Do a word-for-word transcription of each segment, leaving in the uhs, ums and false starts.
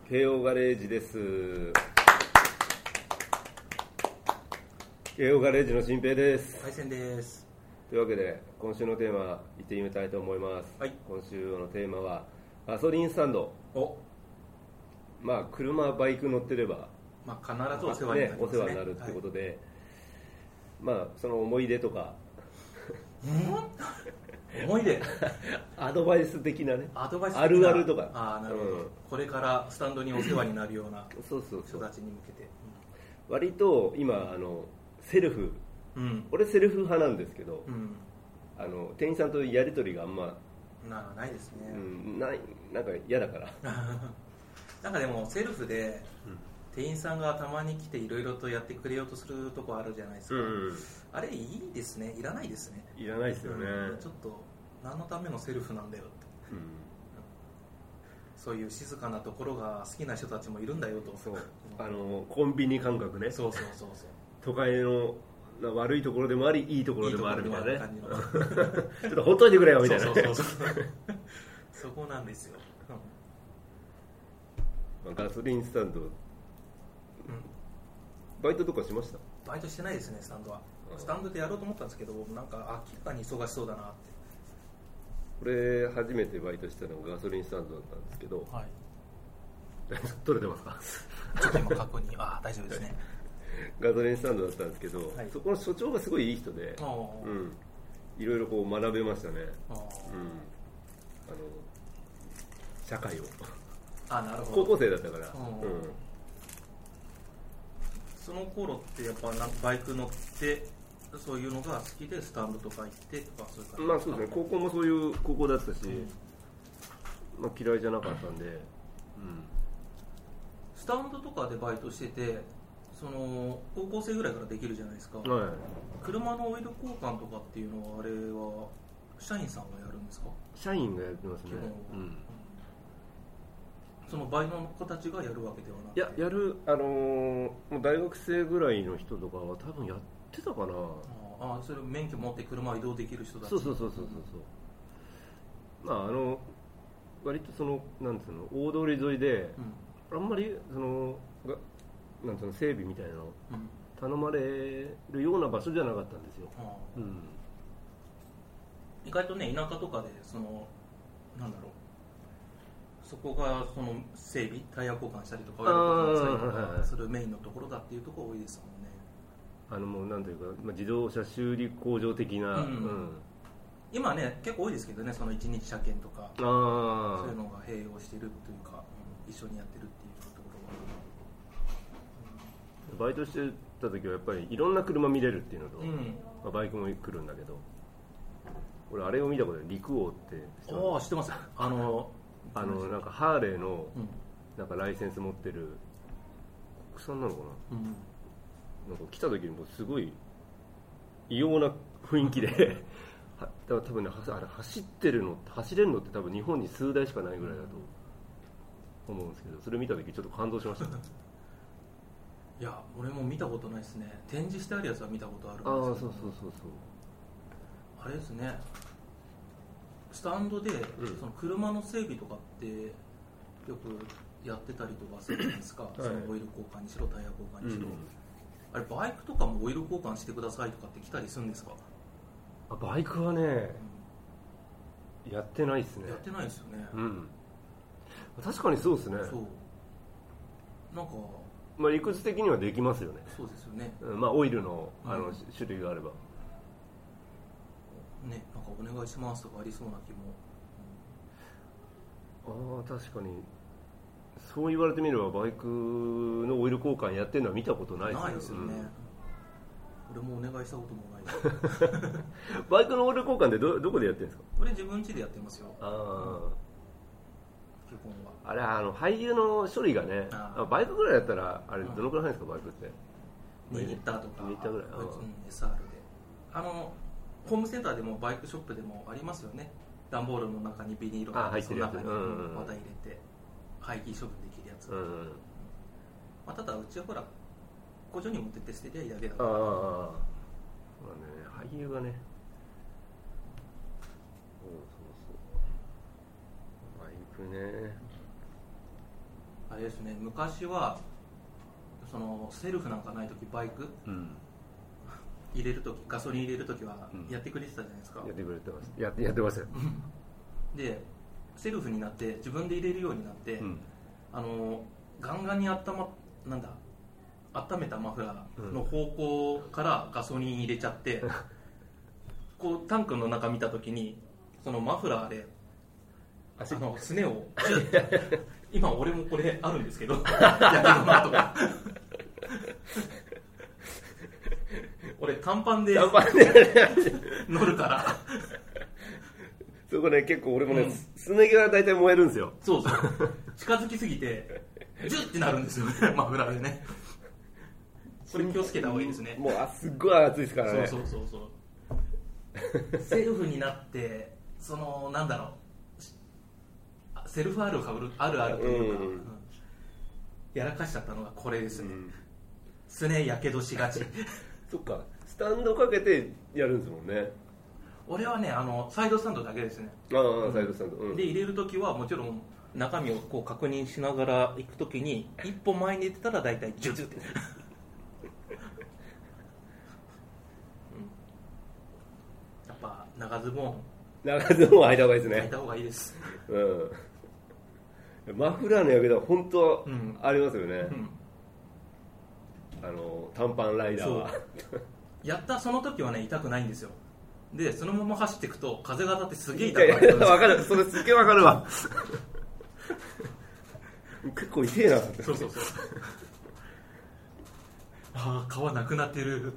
慶応ガレージです。慶応ガレージの新平です。 海鮮です。 というわけで今週のテーマ行ってみたいと思います。 はい、 今週のテーマはガソリンスタンド。 おまあ車バイク乗ってれば、 まあ、必ずお世話になりますね。 お世話になるってことで、はい、まあその思い出とか思い出アドバイス的なね、 アドバイス的なあるあるとか、 あなるほど、うん、これからスタンドにお世話になるようなそうそうそう人たちに向けて、 うん、割と今あのセルフ、うん、俺セルフ派なんですけど、うん、あの店員さんとやり取りがあんまな, ないですね、 うん、ないなんか嫌だからなんかでもセルフで、うん、店員さんがたまに来ていろいろとやってくれようとするとこあるじゃないですか、うんうん、あれいいですね、いらないですね。 いらないですよね、 うん、ちょっと何のためのセルフなんだよって、うん、そういう静かなところが好きな人たちもいるんだよと。 そう、あのコンビニ感覚ね。 そうそうそうそう、 都会の悪いところでもありいいところでもあるみたいなね。ちょっとほっといてくれよみたいな。そうそうそうそうそこなんですよ、 うん、ガソリンスタンド、うん、バイトとかしました？ バイトしてないですね、スタンドは。スタンドでやろうと思ったんですけど、なんか明らかに忙しそうだなって。 これ初めてバイトしたのがガソリンスタンドだったんですけど、はい、取れてますか？ ちょっと今確認、あ、大丈夫ですね。 ガソリンスタンドだったんですけど、はい、そこの所長がすごいいい人で、うん、いろいろこう学べましたね。あ、うん、あの社会を。 あ、なるほど。 高校生だったから、うん、 その頃ってやっぱなんかバイク乗ってそういうのが好きでスタンドとか行ってとかそういう感じですか？ まあそうですね、高校もそういう高校だったし、うん、まあ、嫌いじゃなかったんで、うん、 スタンドとかでバイトしてて、その高校生ぐらいからできるじゃないですか、はい、車のオイル交換とかっていうのはあれは社員さんがやるんですか？ 社員がやってますね、うん、 そのバイトの子たちがやるわけではなくて、 いや、やる、あのー、もう大学生ぐらいの人とかは多分やってたかな。 ああ、それ免許持って車移動できる人たち。 そうそうそうそうそう、まああの割とそのなんつうの大通り沿いで、うん、あんまりそのがなんつうの整備みたいなの頼まれるような場所じゃなかったんですよ、うん、 意外とね田舎とかでそのなんだろう、そこがその整備タイヤ交換したりとかするメインのところだっていうところ多いですもんね。 あのもうなんというか、まあ、自動車修理工場的な、うんうん、 今ね結構多いですけどね、そのいちにち車検とかそういうのが併用してるというか、うん、一緒にやってるっていうところが、バイトしてた時はやっぱりいろんな車見れるっていうのと、うん、まあ、バイクも来るんだけど、俺あれを見たことで陸王って知ってます？ ああ、知ってます。あのあのなんかハーレーのなんかライセンス持ってる国産なのかな、うん、なんか来た時にもうすごい異様な雰囲気でだから多分ね、あれ走ってるの走れるのって多分日本に数台しかないぐらいだと思うんですけど、それ見た時ちょっと感動しましたね。 いや、俺も見たことないですね。展示してあるやつは見たことあるんですけど、 ああ、そうそうそうそう、 あれですね、スタンドで、うん、その車の整備とかってよくやってたりとかするじゃないですか、はい、そのオイル交換にしろタイヤ交換にしろ、うん、あれバイクとかもオイル交換してくださいとかって来たりするんですか？ あ、バイクはね、うん、やってないですね。 やってないですよね、 うん、確かにそうですね。 そうなんか、 まあ、理屈的にはできますよね。 そうですよね、 うん、まあ、オイル の, あの、うん、種類があればね、なんかお願いしますとかありそうな気も、 うん、ああ、確かにそう言われてみればバイクのオイル交換やってるのは見たことないですよね。 ないですよね、うん、俺もお願いしたこともないですバイクのオイル交換って ど, どこでやってるんですか？ 俺自分家でやってますよ。あ、うん、基本はあれ、あの俳優の処理がね、あ、バイクぐらいだったらあれどのくらいですか、うん、バイクってにリッターとかにリッターぐらい、 うん、エスアール で、あのホームセンターでもバイクショップでもありますよね。段ボールの中にビニールが入ってるやつ、 その中にまた入れて廃棄処分できるやつ、うんうん、まあ、ただうちはほら工場に持ってって捨てりゃいいだけだから。ああ、まあね、俳優がね、そうそうそう、バイクね、 バあれですね、昔はそのセルフなんかないときバイク、うん、入れるとき、ガソリン入れるときはやってくれてたじゃないですか、うん、 やってくれてます。やってやってますよでセルフになって自分で入れるようになって、うん、あのガンガンに温まなんだ温めたマフラーの方向からガソリン入れちゃって、うん、こうタンクの中見たときにそのマフラーであのすねを今俺もこれあるんですけどやけどなとか俺短パンで乗るからそこね結構俺もね、うん、すね毛は大体燃えるんですよ。 そうそう近づきすぎてジュッてなるんですよねマフラーでね。これ気をつけた方がいいですね。 もうあすっごい暑いですからね。 そうそうそうそうセルフになってそのなんだろうセルフあるあるあるというか、うんうん、やらかしちゃったのがこれですね、うん、すねやけどしがちそっかスタンドかけてやるんですもんね。 俺はねあのサイドスタンドだけですね。 ああ、うん、サイドスタンド、うん、 で入れるときはもちろん中身をこう確認しながら行くときに一歩前に出てたら大体ジュジュってやっぱ長ズボン長ズボン履いた方がいいですね。 履いた方がいいです、 うん、マフラーのやけど本当ありますよね、うん、あの短パンライダーはやったその時はね痛くないんですよ。でそのまま走っていくと風が当たってすげえ痛くなる。分かるそれすげえ分かるわ結構痛えな。 そうそうそうああ皮なくなってる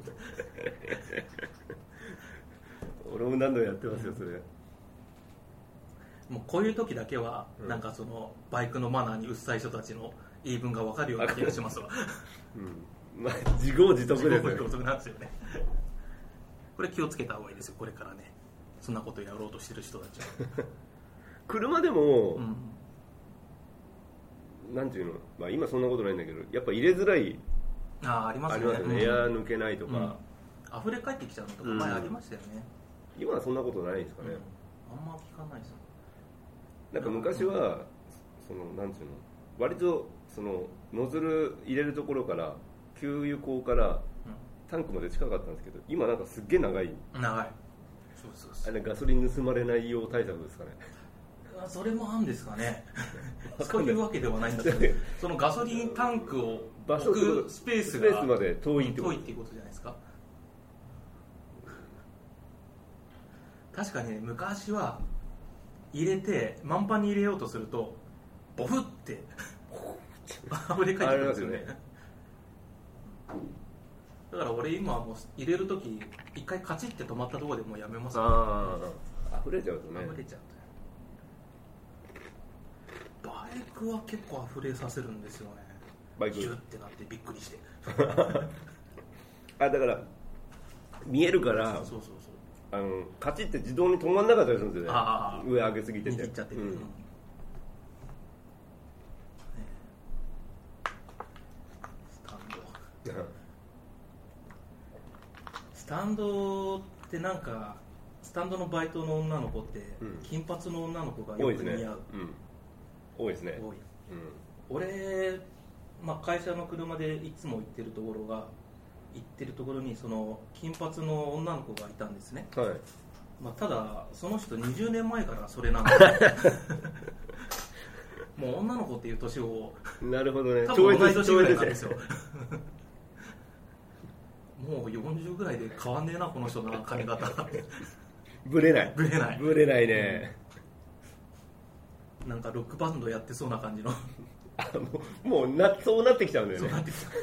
俺も何度もやってますよそれ。 もうこういう時だけは、うん、なんかそのバイクのマナーにうっさい人たちの言い分が分かるような気がしますわ、 うんまあ、自業自得ですよね。 自業自得なんですよねこれ気をつけた方がいいですよこれからね。そんなことやろうとしてる人たちは車でも、うん、なんていうの、まあ、今そんなことないんだけどやっぱ入れづらいあありますよね。 ありますよね、エア抜けないとか、うん、 溢れ返ってきちゃうのとか前ありましたよね、 うん、今はそんなことないですかね、 うん、あんま聞かないですよ。 なんか昔はそのなんていうの割とそのノズル入れるところから給油口からタンクまで近かったんですけど今なんかすっげえ長い。 長い。そうそうそう。 あれガソリン盗まれないよう対策ですかね。 それもあるんですかねそういうわけではないんだけどそのガソリンタンクを置くスペースがスペースまで遠いってこと、 遠いっていうことじゃないですか。確かにね昔は入れて満帆に入れようとするとボフって溢れ返ってくるんですよね。だから俺今はもう入れるとき一回カチッて止まったところでもうやめます、ね、 ああ溢れちゃうとね。 溢れちゃうとバイクは結構溢れさせるんですよね。 バイクジュッてなってびっくりしてあだから見えるからそうそうそうあのカチッて自動に止まんなかったりするんですよね。あ上上げすぎてて握っちゃってる、うん、スタンドスタンドってなんかスタンドのバイトの女の子って、うん、金髪の女の子がよく似合う。多いですね、 うん、多いですね。 多い、うん、俺、まあ、会社の車でいつも行ってるところが行ってるところにその金髪の女の子がいたんですね、 はい。 まあ、ただその人にじゅうねんまえからそれなんでもう女の子っていう年をなるほどね多分同い年ぐらいなんですよもうよんじゅうぐらいで変わんねえなこの人の髪型ブレないブレないブレないね、 うん、なんかロックバンドやってそうな感じのあもう、もうなそうなってきちゃうんだよね。 そうなってきちゃう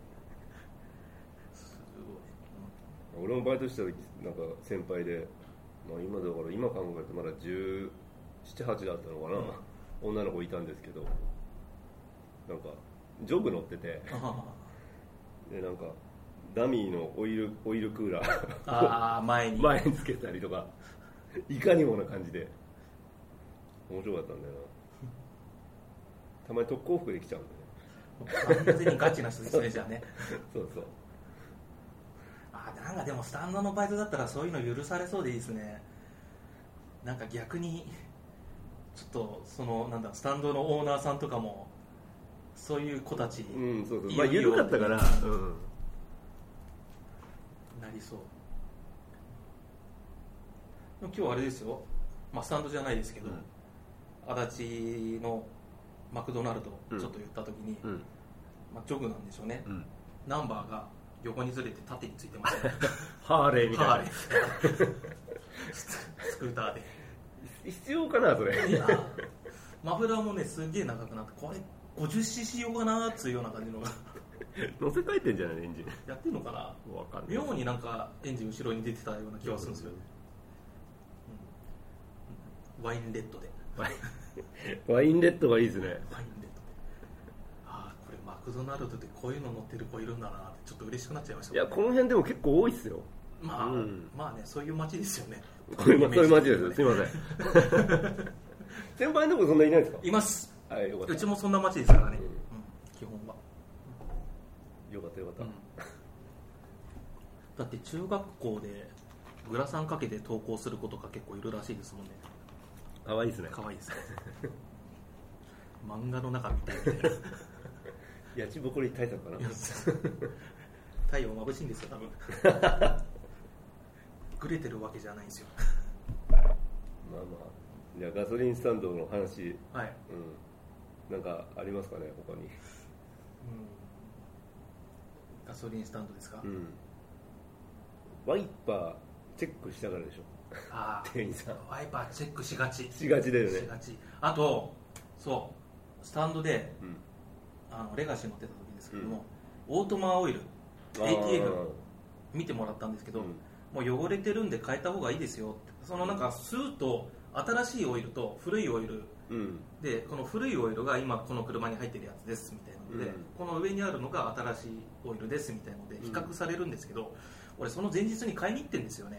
すごい。俺もバイトした時なんか先輩で、まあ、今だから今考えてまだじゅうなな、はちだったのかな、うん、女の子いたんですけどなんかジョグ乗っててでなんかダミーのオイル、オイルクーラーあ前に前につけたりとかいかにもな感じで面白かったんだよな。たまに特攻服で来ちゃうんだよね。完全にガチな人ですねじゃあねそうそう。 あなんかでもスタンドのバイトだったらそういうの許されそうでいいですね。なんか逆にちょっとそのなんだスタンドのオーナーさんとかもそういう子たち、 うん、そうそう、まあ緩かったから、うん、 なりそう。でも今日あれですよ、まあ、スタンドじゃないですけど、うん、足立のマクドナルドちょっと言った時に、うんまあ、ジョグなんでしょうね、うん、ナンバーが横にずれて縦についてますねハーレーみたいな。ハーレースクーターで必要かなそれ。 いやマフラーもねすげえ長くなって、これ ごじゅっシーシー 用かなーっていうような感じの乗せ替えてんじゃないエンジンやってんのかな、 わかんない。 妙になんかエンジン後ろに出てたような気がするんですよ、うん、ワインレッドでワインレッドがいいですね。 ワインレッドで、ああこれマクドナルドでこういうの乗ってる子いるんだなってちょっと嬉しくなっちゃいました、ね、 いやこの辺でも結構多いっすよ。 まあ、うん、まあねそういう街ですよね。 そういう街ですよ。すいません先輩のとこそんないないですか。 います、 はい、よかった。 うちもそんな街ですからね、うんうん、基本はよかったよかった、うん、 だって中学校でグラサンかけて登校する子とか結構いるらしいですもんね。 かわいいですね。 かわいいですね漫画の中みたいみたいなやちぼこり対策かな太陽眩しいんですよ多分グレてるわけじゃないんですよまあまあ、じゃあガソリンスタンドの話、 はい、 うん、なんかありますかね他に、うん、 ガソリンスタンドですか、うん、 ワイパーチェックしたからでしょ。 あ店員さんワイパーチェックしがちしがちだよね。 しがち。あとそうスタンドで、うん、あのレガシー乗ってた時ですけども、うん、オートマオイル エーティーエフ 見てもらったんですけど、うん、もう汚れてるんで変えた方がいいですよって。そのなんかスーッと新しいオイルと古いオイル、うん、でこの古いオイルが今この車に入ってるやつですみたいなので、うん、この上にあるのが新しいオイルですみたいなので比較されるんですけど、うん、俺その前日に買いに行ってるんですよね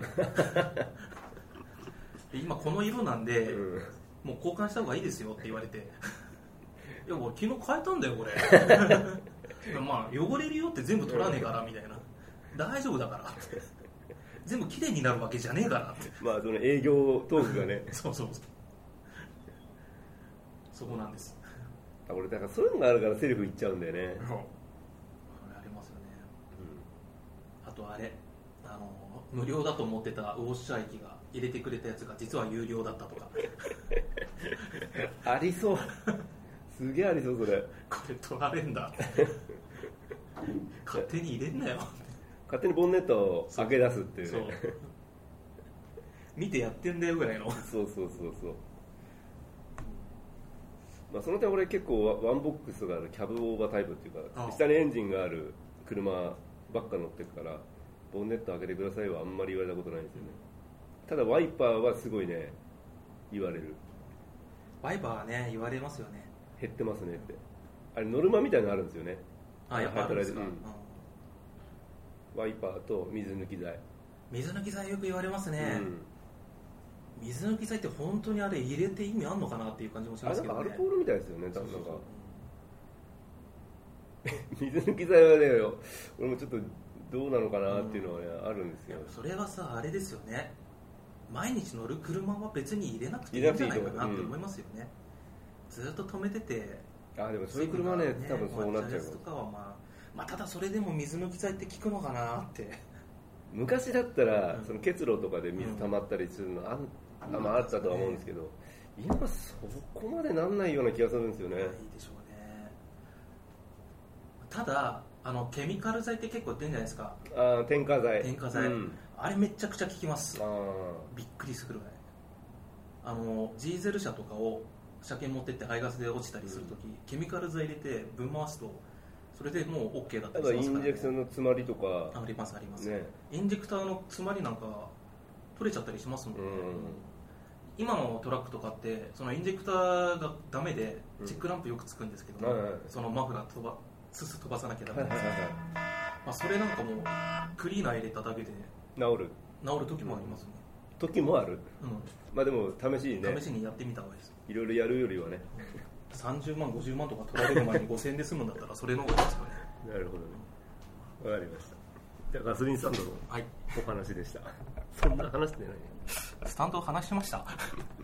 で今この色なんで、うん、もう交換した方がいいですよって言われていや俺昨日変えたんだよこれまあ汚れるよって全部取らねえからみたいな、大丈夫だからって全部きれいになるわけじゃねえからってまあその営業トークがねそうそうそうそこなんです。 俺だからそういうのがあるからセルフ行っちゃうんだよね。 そうありますよね、うん、あとあれあの無料だと思ってたウォッシャー液が入れてくれたやつが実は有料だったとかありそうすげえありそうそれ。 これ取られんだって勝手に入れんなよ勝手にボンネットを開け出すっていうね。そう見てやってんだよぐらいのそうそうそうそう、まあ、その点俺結構ワンボックスがあるキャブオーバータイプっていうか下にエンジンがある車ばっか乗ってるからボンネット開けてくださいはあんまり言われたことないんですよね。ただワイパーはすごいね言われる。 ワイパーはね言われますよね。 減ってますねって。あれノルマみたいなのあるんですよね。 あやっぱあるんですか、うんうん、ワイパーと水抜き剤。 水抜き剤よく言われますね、うん、水抜き剤って本当にあれ入れて意味あんのかなっていう感じもしますけどね。 あれなんかアルコールみたいですよね多分なんか水抜き剤はね俺もちょっとどうなのかなっていうのはね、うん、あるんですよ。 それはさあれですよね、毎日乗る車は別に入れなくていいんじゃないかなって思いますよね、うん、ずっと止めてて。 あでもそういう車はね多分そうなっちゃうとかは、まあ、まあただそれでも水抜き剤って効くのかなって昔だったら、うん、その結露とかで水溜まったりするの あ,、うん、あ, まあ、あったとは思うんですけど、うん、今そこまでなんないような気がするんですよね。いいでしょうね。 ただあのケミカル剤って結構売ってるんじゃないですか。 あ添加剤添加剤、うん、あれめちゃくちゃ効きます。あびっくりするぐらい。あのジーゼル車とかを車検持ってって排ガスで落ちたりするとき、うん、ケミカル剤入れてぶん回すとそれでもう OK だったりしますからね。 インジェクションの詰まりとかありますあります、ね、インジェクターの詰まりなんか取れちゃったりしますもんね、うん、今のトラックとかってそのインジェクターがダメでチェックランプよくつくんですけど、うん、そのマフラー飛ばすす飛ばさなきゃダメなんですけど、まあ、それなんかもうクリーナー入れただけで治る治る時もありますね、 うん、時もある、うん、まあでも試しにね試しにやってみた方がいいです。 いろいろやるよりはね、 うん、さんじゅうまんごじゅうまんとか取られる前にごせんえんで済むんだったらそれの方がいいですよねなるほどね、わかりました。じゃあガソリンスタンドのお話でした、はい、そんな話してないね。 スタンド話しました